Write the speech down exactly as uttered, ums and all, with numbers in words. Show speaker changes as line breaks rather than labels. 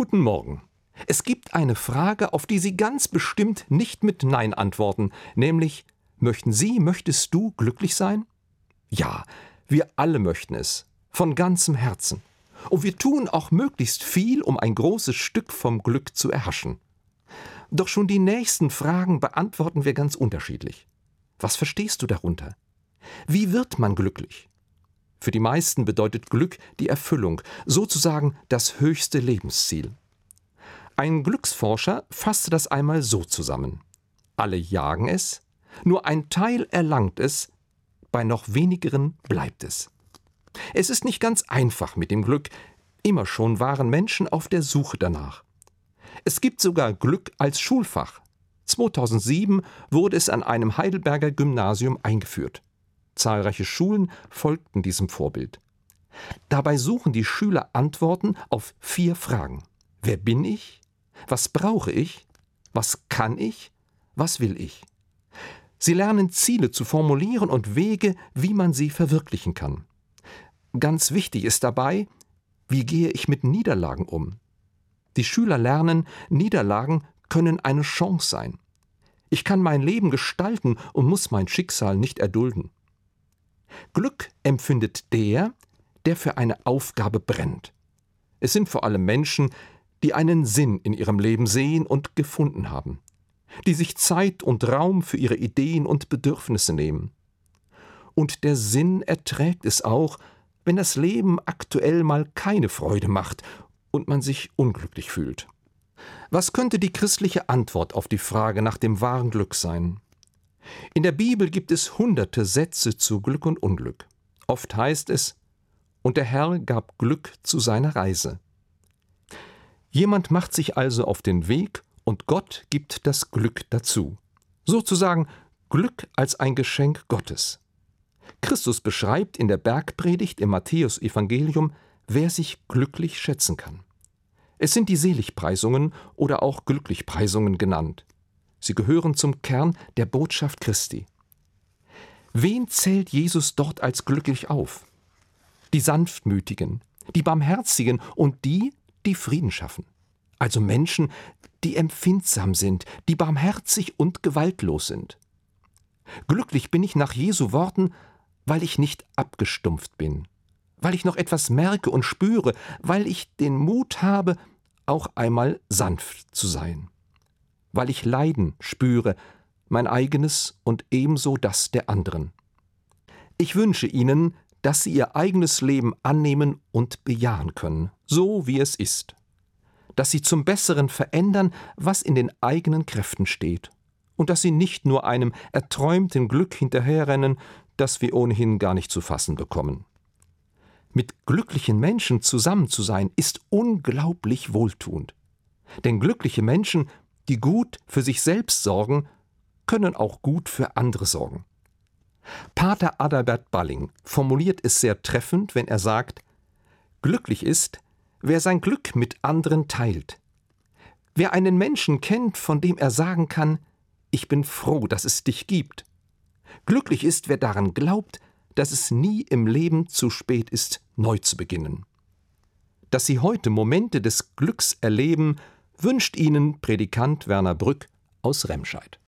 Guten Morgen. Es gibt eine Frage, auf die Sie ganz bestimmt nicht mit Nein antworten, nämlich: Möchten Sie, möchtest du glücklich sein? Ja, wir alle möchten es, von ganzem Herzen. Und wir tun auch möglichst viel, um ein großes Stück vom Glück zu erhaschen. Doch schon die nächsten Fragen beantworten wir ganz unterschiedlich. Was verstehst du darunter? Wie wird man glücklich? Für die meisten bedeutet Glück die Erfüllung, sozusagen das höchste Lebensziel. Ein Glücksforscher fasste das einmal so zusammen: Alle jagen es, nur ein Teil erlangt es, bei noch wenigeren bleibt es. Es ist nicht ganz einfach mit dem Glück, immer schon waren Menschen auf der Suche danach. Es gibt sogar Glück als Schulfach. zweitausendsieben wurde es an einem Heidelberger Gymnasium eingeführt. Zahlreiche Schulen folgten diesem Vorbild. Dabei suchen die Schüler Antworten auf vier Fragen: Wer bin ich? Was brauche ich? Was kann ich? Was will ich? Sie lernen Ziele zu formulieren und Wege, wie man sie verwirklichen kann. Ganz wichtig ist dabei: Wie gehe ich mit Niederlagen um? Die Schüler lernen, Niederlagen können eine Chance sein. Ich kann mein Leben gestalten und muss mein Schicksal nicht erdulden. Glück empfindet der, der für eine Aufgabe brennt. Es sind vor allem Menschen, die einen Sinn in ihrem Leben sehen und gefunden haben, die sich Zeit und Raum für ihre Ideen und Bedürfnisse nehmen. Und der Sinn erträgt es auch, wenn das Leben aktuell mal keine Freude macht und man sich unglücklich fühlt. Was könnte die christliche Antwort auf die Frage nach dem wahren Glück sein? In der Bibel gibt es hunderte Sätze zu Glück und Unglück. Oft heißt es: Und der Herr gab Glück zu seiner Reise. Jemand macht sich also auf den Weg und Gott gibt das Glück dazu. Sozusagen Glück als ein Geschenk Gottes. Christus beschreibt in der Bergpredigt im Matthäusevangelium, wer sich glücklich schätzen kann. Es sind die Seligpreisungen oder auch Glücklichpreisungen genannt. Sie gehören zum Kern der Botschaft Christi. Wen zählt Jesus dort als glücklich auf? Die Sanftmütigen, die Barmherzigen und die, die Frieden schaffen. Also Menschen, die empfindsam sind, die barmherzig und gewaltlos sind. Glücklich bin ich nach Jesu Worten, weil ich nicht abgestumpft bin, weil ich noch etwas merke und spüre, weil ich den Mut habe, auch einmal sanft zu sein, weil ich Leiden spüre, mein eigenes und ebenso das der anderen. Ich wünsche Ihnen, dass Sie Ihr eigenes Leben annehmen und bejahen können, so wie es ist. Dass Sie zum Besseren verändern, was in den eigenen Kräften steht. Und dass Sie nicht nur einem erträumten Glück hinterherrennen, das wir ohnehin gar nicht zu fassen bekommen. Mit glücklichen Menschen zusammen zu sein, ist unglaublich wohltuend. Denn glückliche Menschen, die gut für sich selbst sorgen, können auch gut für andere sorgen. Pater Adalbert Balling formuliert es sehr treffend, wenn er sagt: Glücklich ist, wer sein Glück mit anderen teilt. Wer einen Menschen kennt, von dem er sagen kann: Ich bin froh, dass es dich gibt. Glücklich ist, wer daran glaubt, dass es nie im Leben zu spät ist, neu zu beginnen. Dass Sie heute Momente des Glücks erleben, wünscht Ihnen Predikant Werner Brück aus Remscheid.